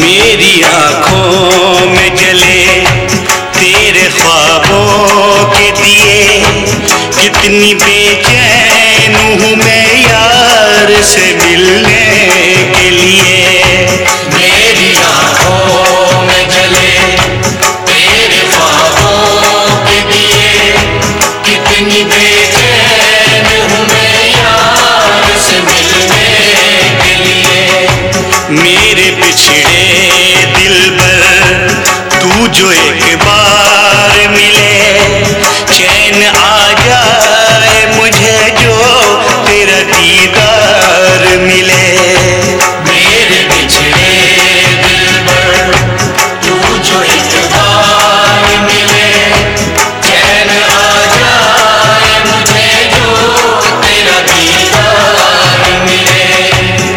मेरी आँखों में जले तेरे ख्वाबों के दिए, कितनी बेचैन हूँ मैं यार से मिलने के लिए। मेरी आँखों में जले तेरे ख्वाबों के दिए, कितनी बेचैन हूँ मैं यार से मिलने के लिए। मेरे बिछड़े दिलबर तू जो एक बार मिले, चैन आ जाए मुझे जो तेरा दीदार मिले। मेरे बिछड़े दिलबर तू जो एक बार मिले, चैन आ जाए मुझे जो तेरा दीदार मिले।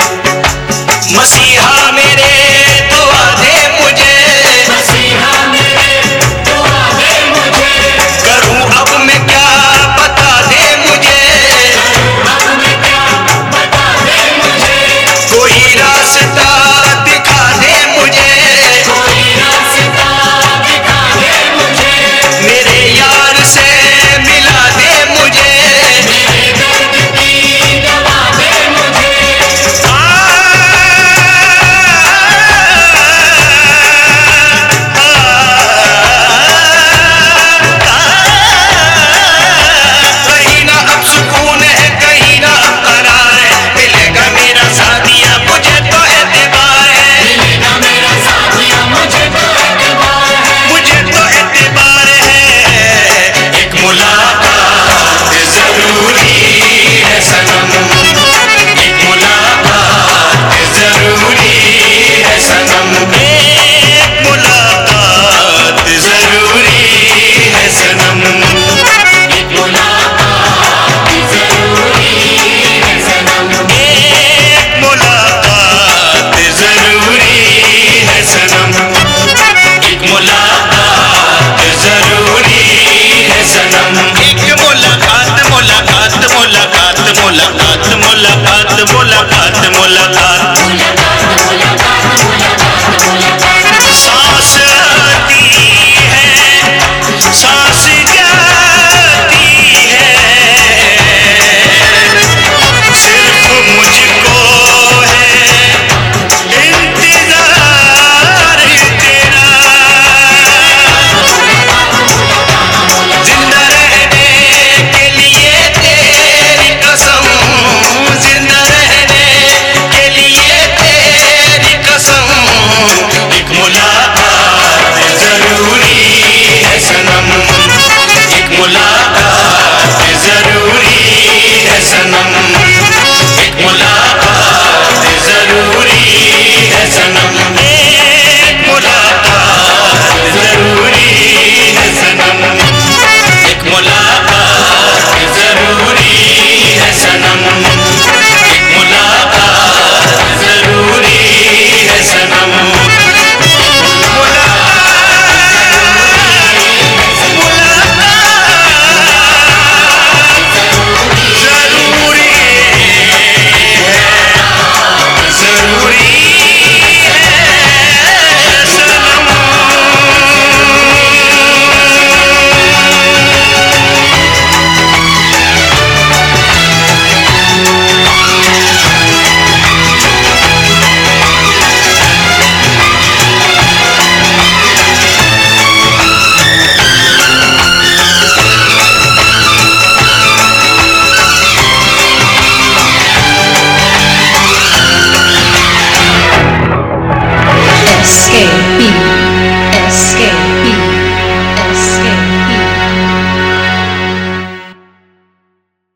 मसीहा मेरे दुआ दे मुझे, मसीहा मेरे दुआ दे मुझे, करूं अब मैं क्या बता दे मुझे, अब मैं क्या बता दे मुझे, कोई रास्ता दिखा दे मुझे, कोई रास्ता दिखा दे मुझे, मेरे यार से मिला दे मुझे। मेरे दर्द की दवा दे मुझे। कहीं ना अब सुकून है, कहीं ना अब करार है, मिलेगा मेरा साथिया मुझे तो एतबार है, मिलेगा मेरा साथिया मुझे तो एतबार है, मुझे तो एतबार है। एक मुलाकात जरूरी है सनम, एक मुलाकात जरूरी है सनम, एक मुलाकात जरूरी है सनम, एक मुलाकात जरूरी है सनम, एक मुलाकात जरूरी है सनम, एक मुलाकात जरूरी है सनम। एक मुलाकात मुलाकात मुलाकात मुलाकात मुलाकात मुलाकात मुलाकात।